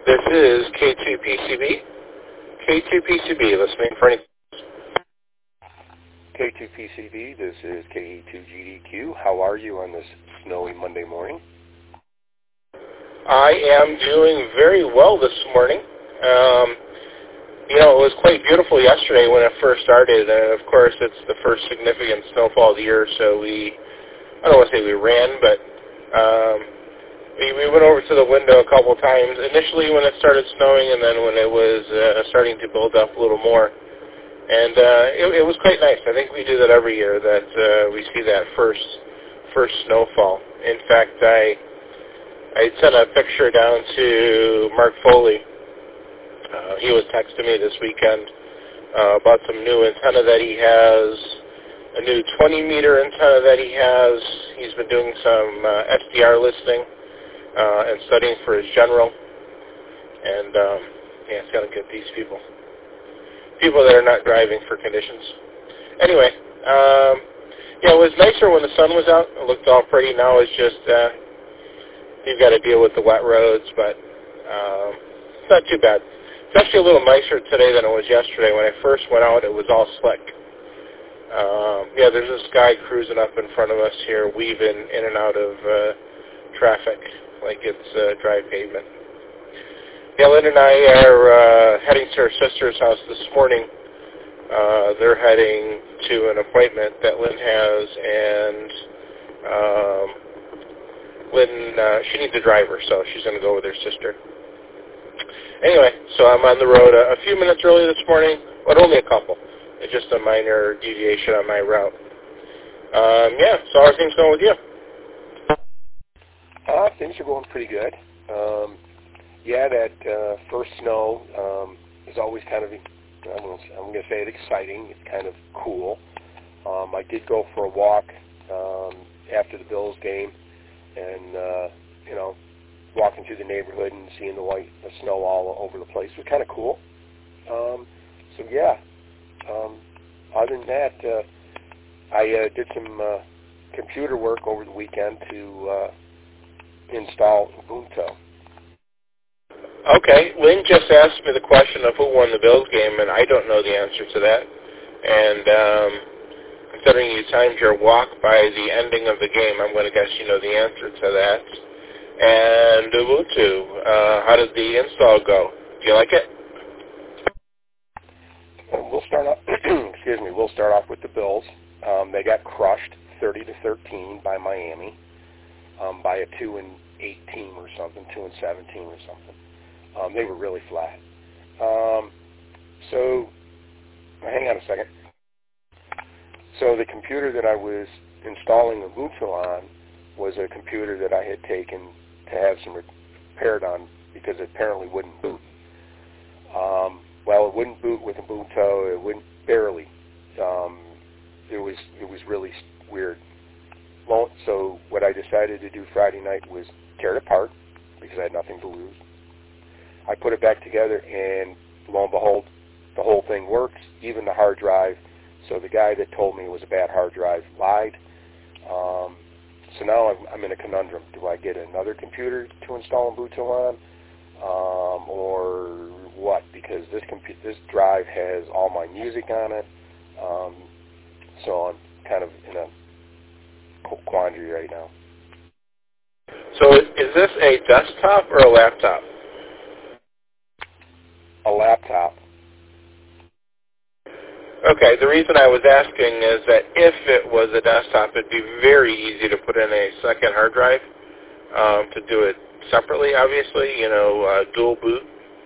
This is K2PCB. K2PCB, listening for any... K2PCB, this is KE2GDQ. How are you on this snowy Monday morning? I am doing very well this morning. It was quite beautiful yesterday when it first started, and of course it's the first significant snowfall of the year, so I don't want to say we ran, but we went over to the window a couple times, initially when it started snowing and then when it was starting to build up a little more. And it was quite nice. I think we do that every year, that we see that first snowfall. In fact, I sent a picture down to Mark Foley. He was texting me this weekend about some new antenna that he has, a new 20-meter antenna that he has. He's been doing some SDR listening and studying for his general. And, it's got to get these people that are not driving for conditions. Anyway, it was nicer when the sun was out. It looked all pretty. Now it's just, you've got to deal with the wet roads, but it's not too bad. It's actually a little nicer today than it was yesterday. When I first went out, it was all slick. There's this guy cruising up in front of us here, weaving in and out of traffic like it's dry pavement. Lynn and I are heading to her sister's house this morning. They're heading to an appointment that Lynn has, and Lynn, she needs a driver, so she's going to go with her sister. Anyway, so I'm on the road a few minutes early this morning, but only a couple. It's just a minor deviation on my route. So how are things going with you? Things are going pretty good. That first snow is always kind of, I'm going to say it exciting. It's kind of cool. I did go for a walk after the Bills game, and walking through the neighborhood and seeing the snow all over the place was kind of cool. Other than that, I did some computer work over the weekend to install Ubuntu. Okay, Lynn just asked me the question of who won the Bills game, and I don't know the answer to that. And considering you timed your walk by the ending of the game, I'm going to guess you know the answer to that. And Ubuntu, how did the install go? Do you like it? We'll start off. We'll start off with the Bills. They got crushed 30-13 by Miami, by a 2-8 team or something, 2-17 or something. They were really flat. So hang on a second. So the computer that I was installing Ubuntu on was a computer that I had taken to have some repaired on because it apparently wouldn't boot. It wouldn't boot with Ubuntu. It wouldn't barely. It was really weird. Well, so what I decided to do Friday night was tear it apart because I had nothing to lose. I put it back together, and lo and behold, the whole thing works, even the hard drive. So the guy that told me it was a bad hard drive lied. So now I'm in a conundrum. Do I get another computer to install Ubuntu on, or what? Because this drive has all my music on it. So I'm kind of in a quandary right now. So is this a desktop or a laptop? A laptop. Okay, the reason I was asking is that if it was a desktop, it'd be very easy to put in a second hard drive to do it separately, obviously, dual boot.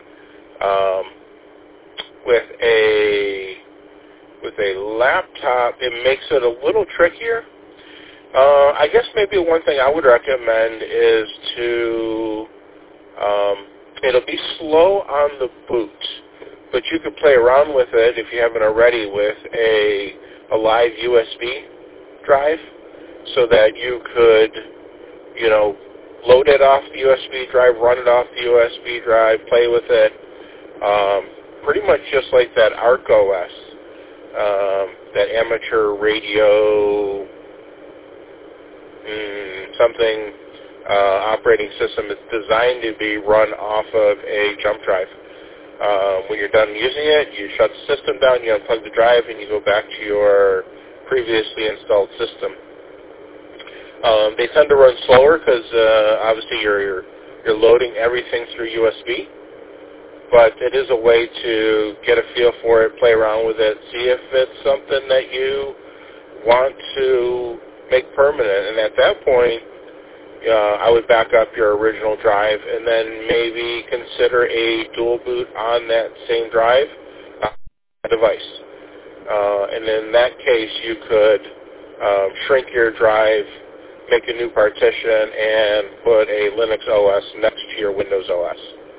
With a laptop, it makes it a little trickier. I guess maybe one thing I would recommend is to, it'll be slow on the boot, but you could play around with it if you haven't already with a live USB drive so that you could, load it off the USB drive, run it off the USB drive, play with it, pretty much just like that Arc OS, that amateur radio, operating system is designed to be run off of a jump drive. When you're done using it, you shut the system down, you unplug the drive, and you go back to your previously installed system. They tend to run slower because obviously you're loading everything through USB, but it is a way to get a feel for it, play around with it, see if it's something that you want to make permanent. And at that point, I would back up your original drive and then maybe consider a dual boot on that same drive device. And in that case, you could shrink your drive, make a new partition, and put a Linux OS next to your Windows OS.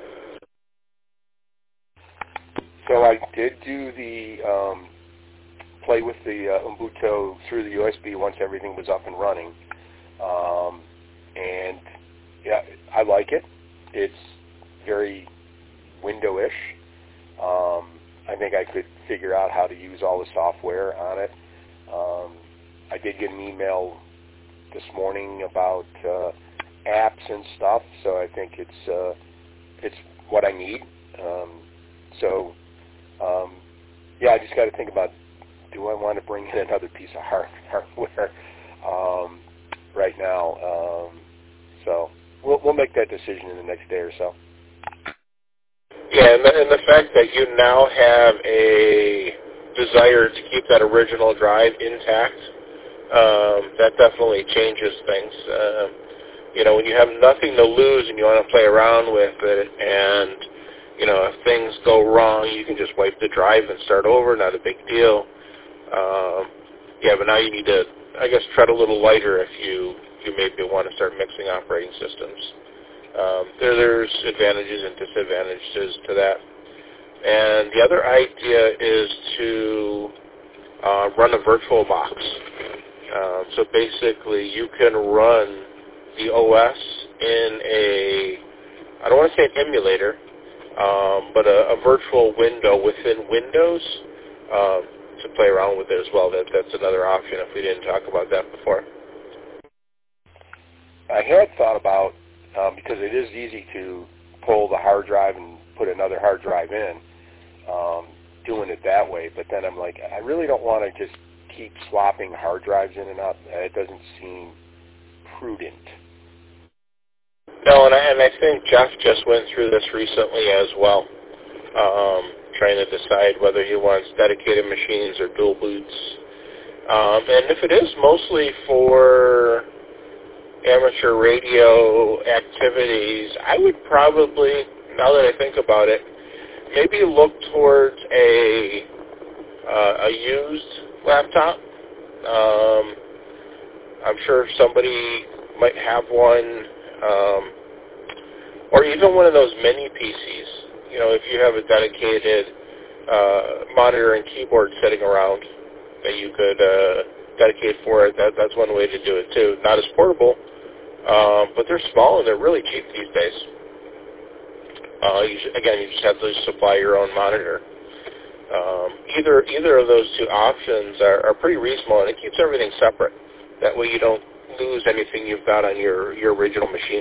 So I did do the play with the Ubuntu through the USB once everything was up and running. And yeah, I like it. It's very window-ish. I think I could figure out how to use all the software on it. I did get an email this morning about apps and stuff, so I think it's what I need. Yeah, I just got to think about, do I want to bring in another piece of hardware right now? So we'll make that decision in the next day or so. Yeah, and the fact that you now have a desire to keep that original drive intact, that definitely changes things. When you have nothing to lose and you want to play around with it, and if things go wrong, you can just wipe the drive and start over, not a big deal. But now you need to, I guess, tread a little lighter if you maybe want to start mixing operating systems. There's advantages and disadvantages to that. And the other idea is to run a virtual box. So basically you can run the OS in I don't want to say an emulator, but a virtual window within Windows to play around with it as well. That's another option if we didn't talk about that before. I had thought about, because it is easy to pull the hard drive and put another hard drive in, doing it that way, but then I'm like, I really don't want to just keep swapping hard drives in and out. It doesn't seem prudent. No, and I think Jeff just went through this recently as well, trying to decide whether he wants dedicated machines or dual boots. And if it is mostly for amateur radio activities, I would probably, now that I think about it, maybe look towards a used laptop. I'm sure somebody might have one, or even one of those mini PCs. If you have a dedicated monitor and keyboard sitting around that you could dedicate for it, that's one way to do it too. Not as portable, but they're small and they're really cheap these days. You just have to supply your own monitor. Either of those two options are pretty reasonable, and it keeps everything separate. That way you don't lose anything you've got on your original machine.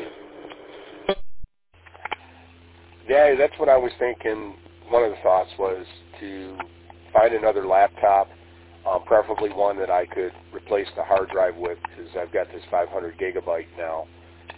Yeah, that's what I was thinking. One of the thoughts was to find another laptop, preferably one that I could replace the hard drive with, because I've got this 500 gigabyte now,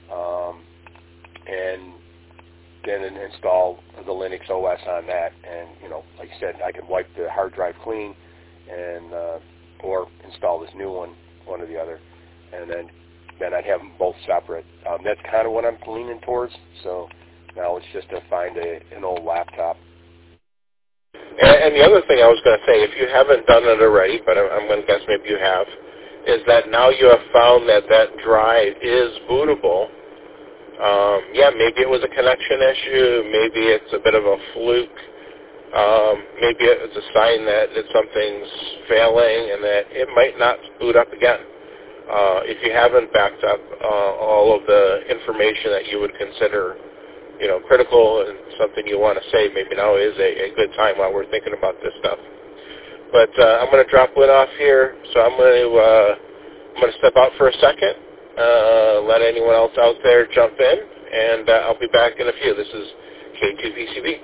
and then install the Linux OS on that. And like I said, I can wipe the hard drive clean, and or install this new one or the other, and then I'd have them both separate. That's kind of what I'm leaning towards. So now it's just to find an old laptop. And the other thing I was going to say, if you haven't done it already, but I'm going to guess maybe you have, is that now you have found that drive is bootable. Maybe it was a connection issue. Maybe it's a bit of a fluke. Maybe it's a sign that something's failing and that it might not boot up again. If you haven't backed up all of the information that you would consider critical and something you want to save, maybe now is a good time while we're thinking about this stuff. But I'm going to drop Lynn off here, so I'm going to step out for a second, let anyone else out there jump in, and I'll be back in a few. This is K2PCB.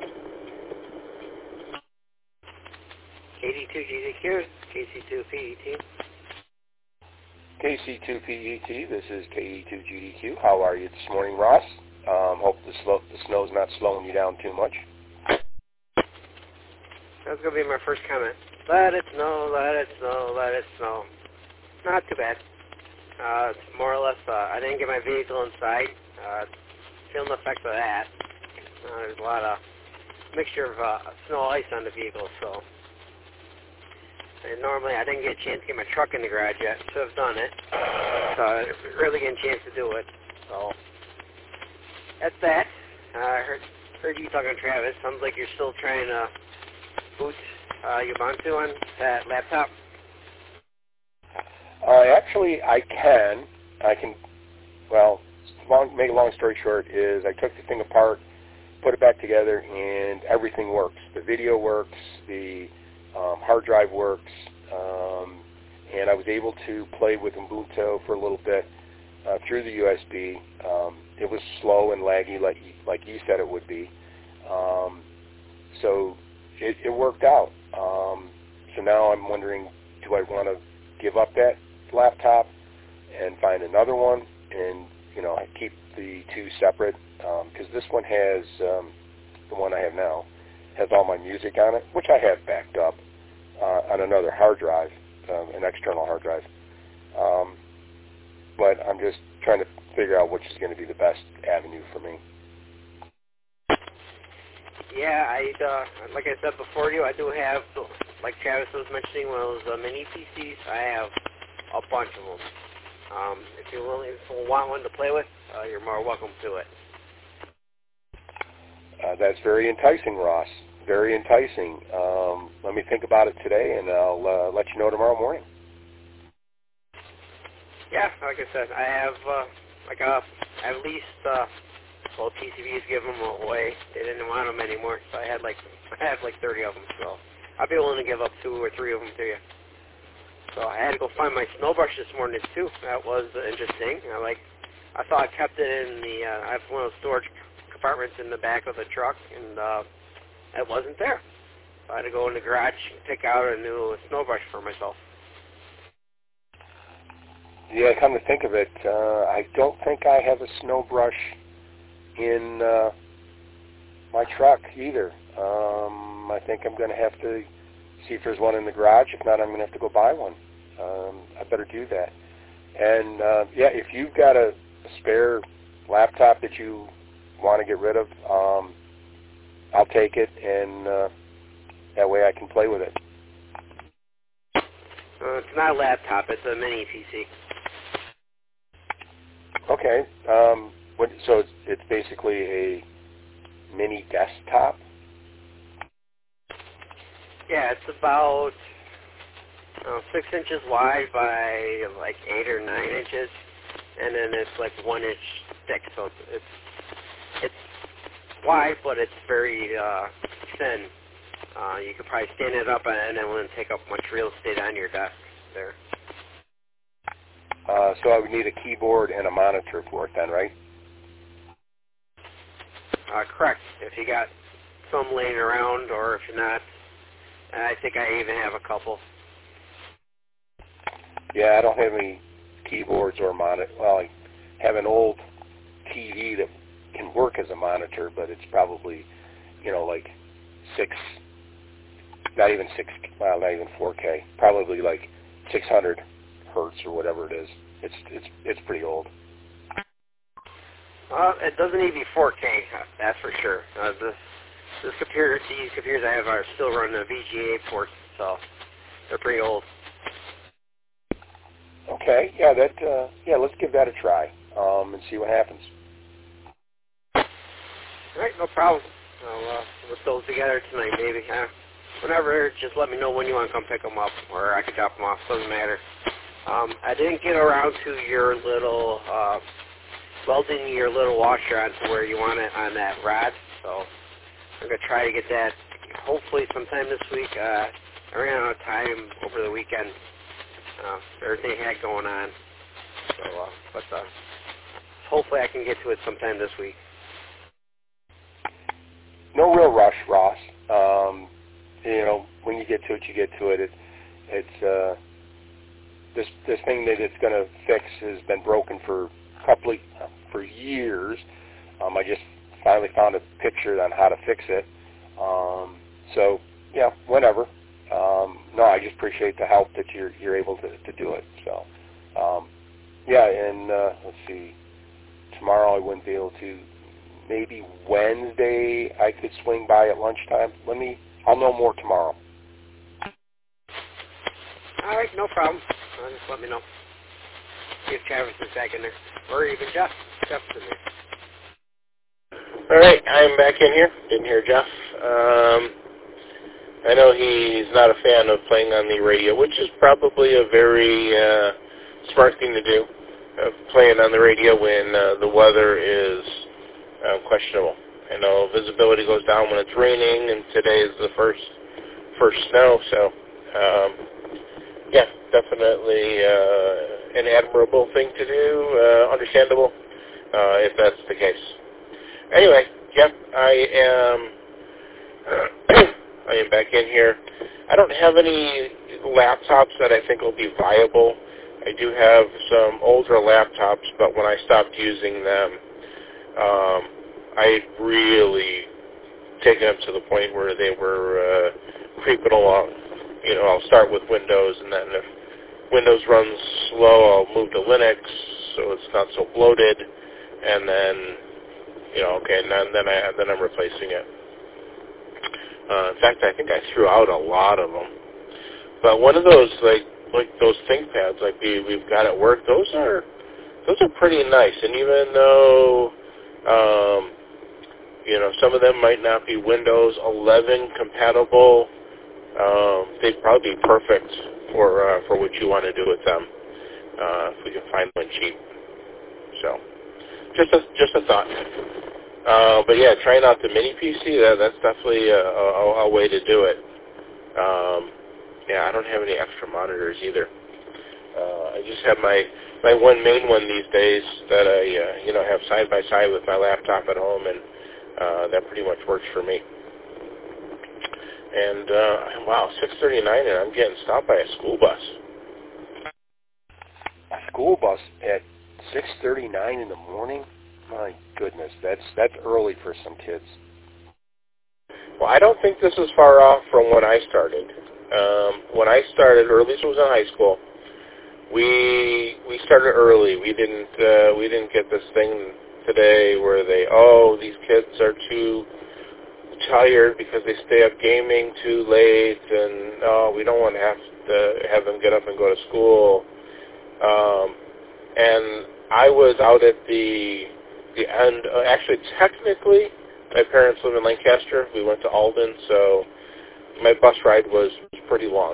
KD2GDQ, KC2PET. KC2PET, this is KE2GDQ. How are you this morning, Ross? Hope the snow's not slowing you down too much. That's going to be my first comment. Let it snow, let it snow, let it snow. Not too bad. It's more or less, I didn't get my vehicle inside. Feeling the effects of that. There's a lot of mixture of snow ice on the vehicle, so. And normally I didn't get a chance to get my truck in the garage yet, so I've done it. So I didn't really get a chance to do it. So that's that. I heard you talking to Travis. Sounds like you're still trying to boot Ubuntu on that laptop. Actually, I can. Well, make a long story short is I took the thing apart, put it back together, and everything works. The video works, the hard drive works, and I was able to play with Ubuntu for a little bit through the USB. It was slow and laggy like you said it would be. So it worked out. So now I'm wondering, do I want to give up that laptop and find another one and, I keep the two separate? Because this one has, the one I have now, has all my music on it, which I have backed up on another hard drive, an external hard drive. But I'm just trying to figure out which is going to be the best avenue for me. Yeah, like I said before you, I do have, like Travis was mentioning, one of those mini PCs. I have a bunch of them. If you want one to play with, you're more welcome to it. That's very enticing, Ross. Very enticing. Let me think about it today, and I'll let you know tomorrow morning. Yeah, like I said, I have at least PCBs give them away. They didn't want them anymore, so I have like 30 of them. So I'll be willing to give up 2 or 3 of them to you. So I had to go find my snow brush this morning too. That was interesting. I thought I kept it in the. I have one of those storage compartments in the back of the truck, and it wasn't there. So I had to go in the garage and pick out a new snow brush for myself. Yeah, come to think of it, I don't think I have a snow brush in my truck either. I think I'm going to have to see if there's one in the garage. If not, I'm going to have to go buy one. I better do that. And, yeah, if you've got a spare laptop that you want to get rid of, I'll take it, and that way I can play with it. It's not a laptop. It's a mini PC. Okay. So it's basically a mini desktop? Yeah, it's about 6 inches wide by like 8 or 9 inches, and then it's like 1 inch thick. So it's wide, but it's very thin. You could probably stand it up, and it wouldn't take up much real estate on your desk there. So I would need a keyboard and a monitor for it then, right? Correct. If you got some laying around, or if you're not, I think I even have a couple. Yeah, I don't have any keyboards or monitor. Well, I have an old TV that can work as a monitor, but it's probably, like 6, not even 4K, probably like 600 hertz or whatever it is. It's pretty old. It doesn't need to be 4K, that's for sure. These computers I have are still running a VGA port, so they're pretty old. Okay, yeah, let's give that a try, and see what happens. All right, no problem. I'll put those together tonight, maybe. Whenever, just let me know when you want to come pick them up, or I can drop them off. Doesn't matter. I didn't get around to your little welding your little washer onto where you want it on that rod, so I'm going to try to get that hopefully sometime this week. I ran out of time over the weekend. Everything I had going on. So, but hopefully I can get to it sometime this week. No real rush, Ross. When you get to it, you get to it. It's this thing that it's going to fix has been broken for years. I just finally found a picture on how to fix it. So yeah, whenever. No, I just appreciate the help that you're able to do it. So yeah, and let's see. Tomorrow I wouldn't be able to. Maybe Wednesday I could swing by at lunchtime. I'll know more tomorrow. All right, no problem. Just let me know. See if Travis is back in there. Or even Jeff. Jeff's in there. All right, I'm back in here. Didn't hear Jeff. I know he's not a fan of playing on the radio, which is probably a very smart thing to do, playing on the radio when the weather is questionable. I know visibility goes down when it's raining, and today is the first snow, so yeah, definitely an admirable thing to do, understandable if that's the case. Anyway, yep, I am back in here. I don't have any laptops that I think will be viable. I do have some older laptops, but when I stopped using them, I really taken them to the point where they were creeping along. I'll start with Windows, and then if Windows runs slow, I'll move to Linux so it's not so bloated, and then then I'm replacing it. In fact, I think I threw out a lot of them. But one of those like those ThinkPads like we've got at work, those are pretty nice. And even though some of them might not be Windows 11 compatible, they'd probably be perfect for what you want to do with them if we can find one cheap. So just a thought. But yeah, trying out the mini PC, that's definitely a way to do it. Yeah, I don't have any extra monitors either. I just have my one main one these days that I have side by side with my laptop at home, and that pretty much works for me. And wow, 6:39, and I'm getting stopped by a school bus. A school bus at 6:39 in the morning? My goodness, that's early for some kids. Well, I don't think this is far off from when I started. When I started, or at least it was in high school, we started early. We didn't get this thing today where these kids are too tired because they stay up gaming too late, and we don't want to have them get up and go to school. And I was out at the end. Actually, technically, my parents live in Lancaster. We went to Alden, so my bus ride was pretty long.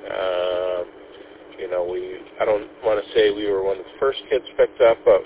I don't want to say we were one of the first kids picked up, but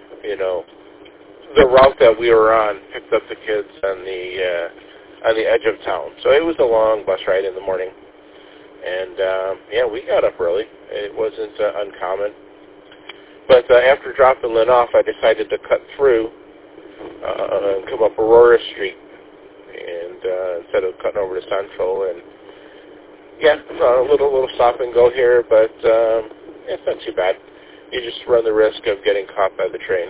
the route that we were on picked up the kids on the edge of town. So it was a long bus ride in the morning, and we got up early. It wasn't uncommon. But after dropping Lynn off, I decided to cut through and come up Aurora Street, and instead of cutting over to Central. And a little stop and go here, but it's not too bad. You just run the risk of getting caught by the train.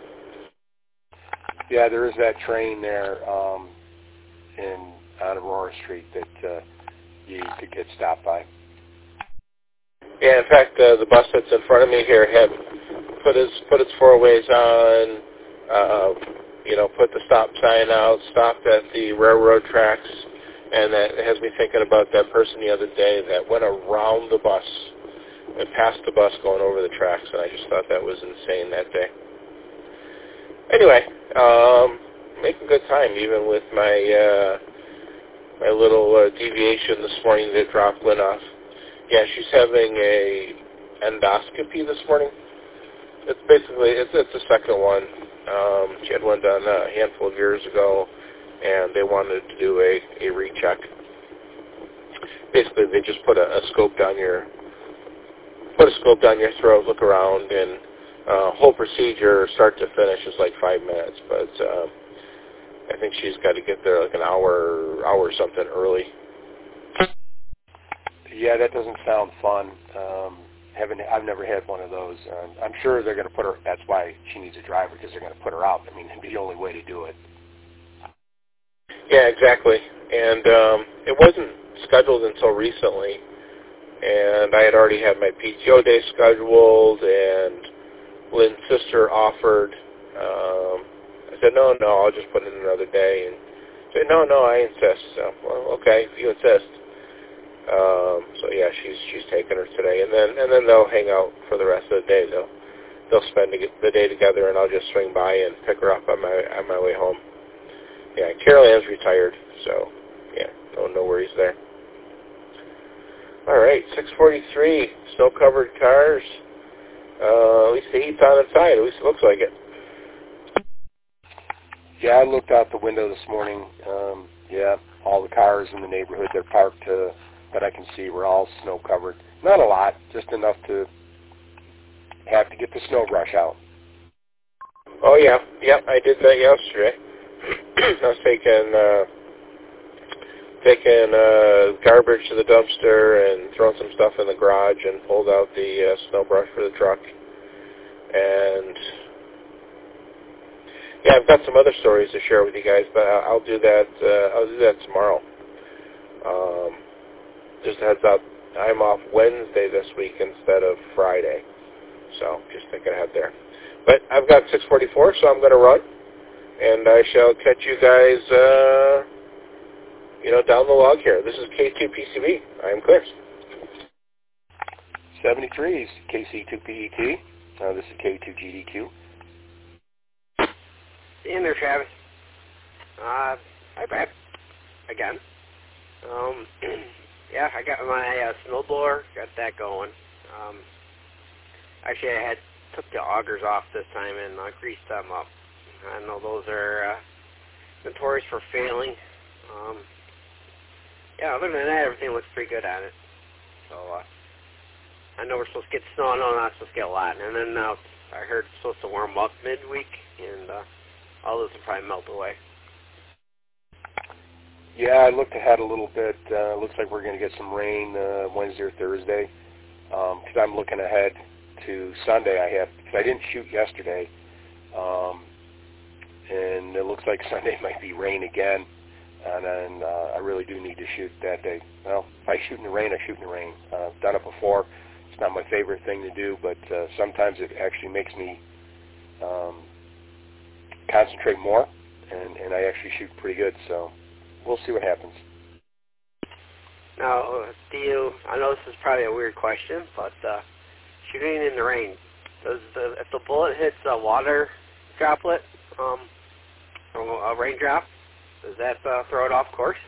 Yeah, there is that train there on Aurora Street that you could get stopped by. Yeah, in fact, the bus that's in front of me here had put its four ways on, put the stop sign out, stopped at the railroad tracks, and that has me thinking about that person the other day that went around the bus and past the bus going over the tracks, and I just thought that was insane that day. Anyway, making good time even with my little deviation this morning that dropped Lynn off. Yeah, she's having a endoscopy this morning. It's the second one. She had one done a handful of years ago, and they wanted to do a recheck. Basically, they just put a scope down your throat, look around, and whole procedure, start to finish, is like 5 minutes. But I think she's got to get there like an hour something early. Yeah, that doesn't sound fun. I've never had one of those. I'm sure they're going to put her. That's why she needs a driver, because they're going to put her out. I mean, it'd be the only way to do it. Yeah, exactly. And it wasn't scheduled until recently, and I had already had my PTO day scheduled, and Lynn's sister offered. I said, no, I'll just put it in another day. And she said, no, I insist. So, well, okay, if you insist. So yeah, she's taking her today, and then they'll hang out for the rest of the day. They'll spend the day together, and I'll just swing by and pick her up on my way home. Yeah, Carol Ann's retired, so yeah, no worries there. All right, 6:43, snow-covered cars. At least the heat's on inside. At least it looks like it. Yeah, I looked out the window this morning. Yeah, all the cars in the neighborhood that are parked that I can see were all snow-covered. Not a lot, just enough to have to get the snow brush out. Oh, yeah. Yep, I did that yesterday. I was taking garbage to the dumpster and throwing some stuff in the garage and pulled out the snow brush for the truck. And yeah, I've got some other stories to share with you guys, but I'll do that tomorrow. Just a heads up, I'm off Wednesday this week instead of Friday, so just thinking ahead there. But I've got 6:44, so I'm going to run, and I shall catch you guys, down the log here. This is K2PCB. I am Chris. 73 is KC2PET. This is K2GDQ. In there, Travis. Hi, Brad. Again. Yeah, I got my snowblower. Got that going. Actually, I took the augers off this time and greased them up. I know those are notorious for failing. Yeah, other than that, everything looks pretty good on it. So, I know we're supposed to get snow. No, not supposed to get a lot. And then now I heard it's supposed to warm up midweek, and all this will probably melt away. Yeah, I looked ahead a little bit. Looks like we're going to get some rain Wednesday or Thursday. Because I'm looking ahead to Sunday. Because I didn't shoot yesterday. And it looks like Sunday might be rain again. And then I really do need to shoot that day. Well, if I shoot in the rain, I shoot in the rain. I've done it before. It's not my favorite thing to do, but sometimes it actually makes me concentrate more, and I actually shoot pretty good. So we'll see what happens. Now, I know this is probably a weird question, but shooting in the rain, if the bullet hits a water droplet from a raindrop, does that throw it off course?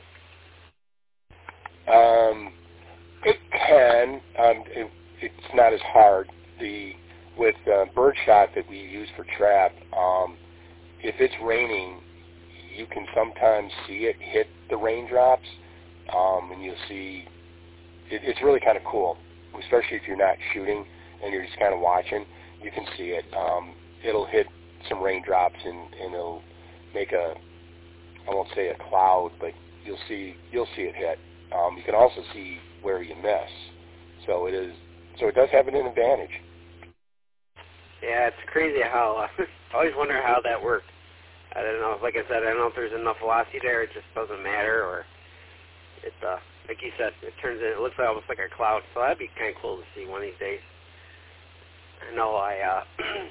It can. It's not as hard. With birdshot that we use for trap, if it's raining, you can sometimes see it hit the raindrops, and you'll see it's really kind of cool, especially if you're not shooting and you're just kind of watching. You can see it. It'll hit some raindrops and it'll make I won't say a cloud, but you'll see it hit. You can also see where you miss. So it does have an advantage. Yeah, it's crazy how I always wonder how that works. I don't know. Like I said, I don't know if there's enough velocity there. It just doesn't matter, or it's like you said, it turns in. It looks like almost like a cloud. So that'd be kind of cool to see one of these days. I know like I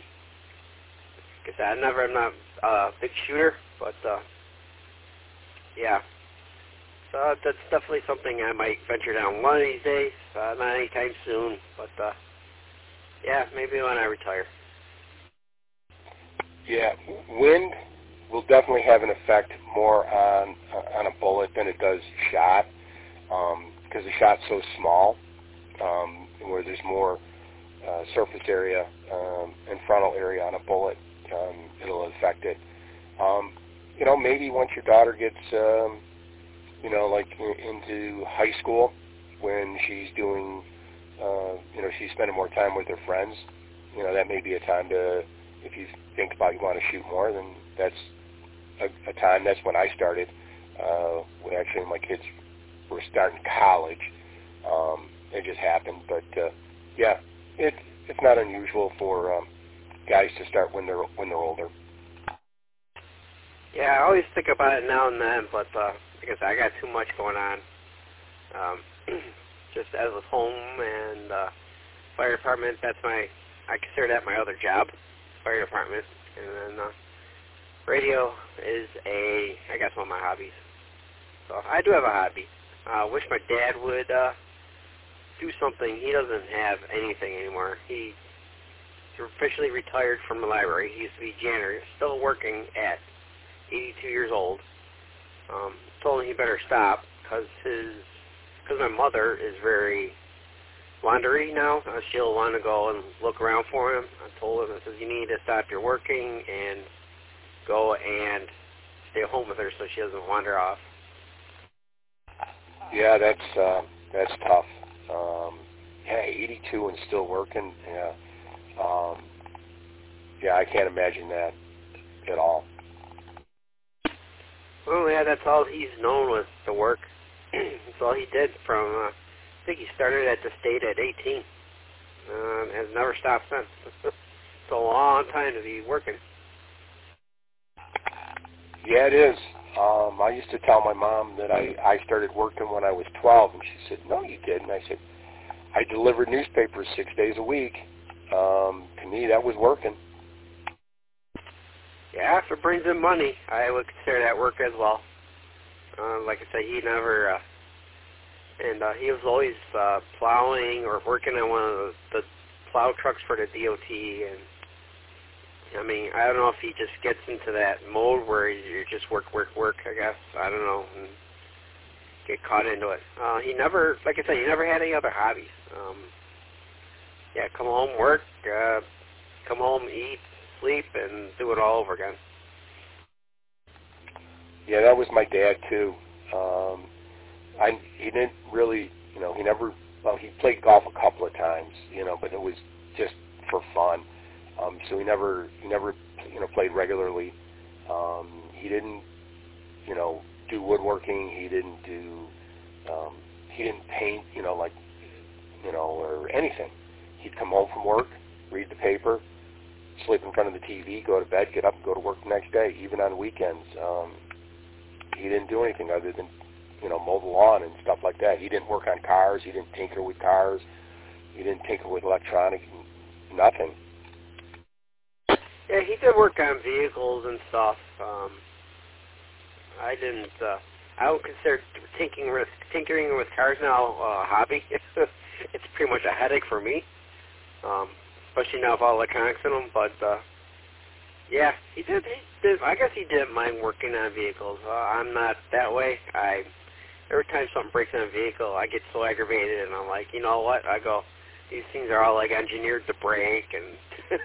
said, I'm not a big shooter, but yeah. So that's definitely something I might venture down one of these days. Not anytime soon, but yeah, maybe when I retire. Yeah, wind will definitely have an effect more on a bullet than it does shot, because the shot's so small, where there's more surface area and frontal area on a bullet, it'll affect it. Maybe once your daughter gets, like into high school, when she's doing, she's spending more time with her friends, that may be a time to, if you think about you want to shoot more, then that's a time. That's when I started. When actually my kids were starting college. It just happened, but yeah, it's not unusual for guys to start when they're older. Yeah, I always think about it now and then, but because I got too much going on, just as with home and fire department, I consider that my other job, fire department, and then radio is I guess, one of my hobbies. So I do have a hobby. I wish my dad would do something. He doesn't have anything anymore. He's officially retired from the library. He used to be janitor. He's still working at 82 years old. Told him he better stop because my mother is very wandery now. She'll want to go and look around for him. I told him, I says, you need to stop your working and go and stay home with her so she doesn't wander off. Yeah, that's tough. Yeah, 82 and still working. Yeah, yeah, I can't imagine that at all. Well, yeah, that's all he's known was to work. That's all he did from, I think he started at the state at 18. Has never stopped since. It's a long time to be working. Yeah, it is. I used to tell my mom that I started working when I was 12, and she said, no, you didn't. I said, I delivered newspapers 6 days a week. To me, that was working. Yeah, if it brings in money, I would consider that work as well. Like I said, he never, he was always plowing or working on one of the plow trucks for the DOT, and I mean, I don't know if he just gets into that mode where you just work, I guess. I don't know, and get caught into it. He never, like I said, he never had any other hobbies. Yeah, come home, work, come home, eat, sleep, and do it all over again. Yeah, that was my dad, too. He didn't really, he played golf a couple of times, but it was just for fun. So he never played regularly. He didn't, do woodworking. He didn't paint, or anything. He'd come home from work, read the paper, sleep in front of the TV, go to bed, get up and go to work the next day, even on weekends. He didn't do anything other than, mow the lawn and stuff like that. He didn't work on cars. He didn't tinker with cars. He didn't tinker with electronics, nothing. Yeah, he did work on vehicles and stuff. I didn't. I would consider tinkering with cars now a hobby. It's pretty much a headache for me, especially now with all electronics in them. But yeah, he did. I guess he didn't mind working on vehicles. I'm not that way. Every time something breaks in a vehicle, I get so aggravated, and I'm like, you know what? I go, these things are all like engineered to break, and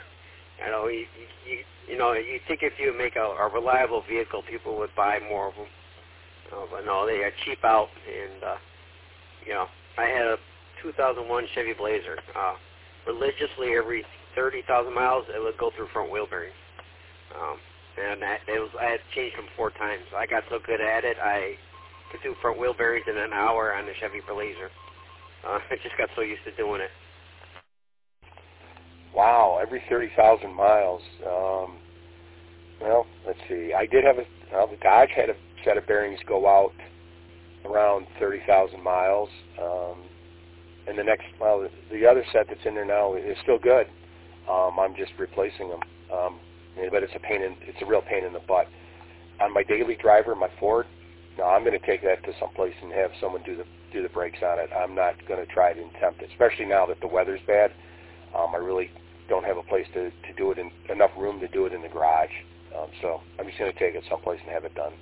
you think if you make a reliable vehicle, people would buy more of them. But no, they are cheap out, and I had a 2001 Chevy Blazer. Religiously, every 30,000 miles, it would go through front wheel bearings. And I had changed them 4 times. I got so good at it, I could do front wheel bearings in an hour on the Chevy Blazer. I just got so used to doing it. Wow, every 30,000 miles. Well, let's see. I did have the Dodge had a set of bearings go out around 30,000 miles. And the other set that's in there now is still good. I'm just replacing them. But it's a real pain in the butt. On my daily driver, my Ford, no, I'm going to take that to someplace and have someone do the brakes on it. I'm not going to try it and tempt it, especially now that the weather's bad. I really don't have a place to do it, enough room to do it in the garage. So I'm just going to take it someplace and have it done.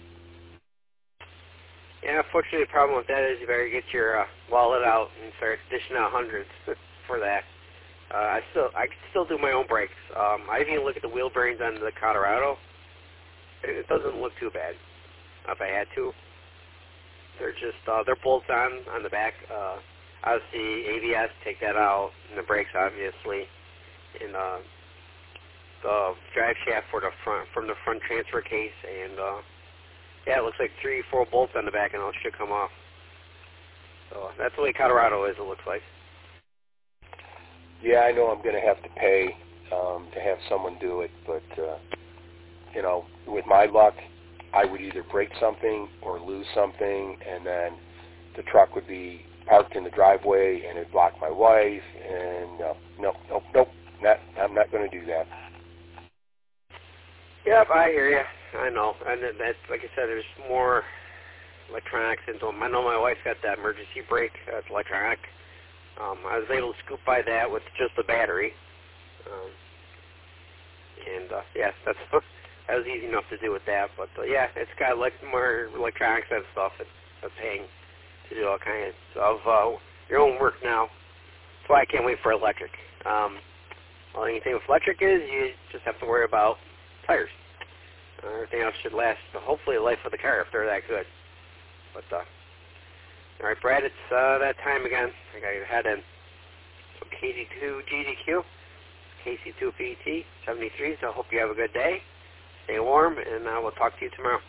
Yeah, unfortunately, the problem with that is you better get your wallet out and start dishing out hundreds for that. I can still do my own brakes. I even look at the wheel bearings on the Colorado. It doesn't look too bad if I had to. They're just they're bolts on the back. Obviously, ABS, take that out, and the brakes, obviously. and the drive shaft for the front, from the front transfer case, and yeah, it looks like 3-4 bolts on the back, and it should come off. So that's the way Colorado is, it looks like. Yeah, I know I'm going to have to pay to have someone do it, but you know, with my luck, I would either break something or lose something, and then the truck would be parked in the driveway, and it'd block my wife, and nope, I'm not going to do that. Yep, I hear you. I know, and that's, like I said, there's more electronics into them. I know my wife's got that emergency brake. That's electronic. I was able to scoop by that with just the battery, and yeah, that was easy enough to do with that. But yeah, it's got more electronics and stuff. It's paying to do all kinds of your own work now. That's why I can't wait for electric. Only thing with electric is you just have to worry about tires. Everything else should last, hopefully, the life of the car if they're that good. But all right, Brad, it's that time again. I got to head in. So KC2 GDQ, KC2 PET 73. So I hope you have a good day. Stay warm, and we'll talk to you tomorrow.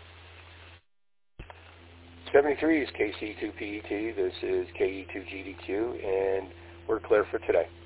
73 is KC2 PET. This is KE2 GDQ, and we're clear for today.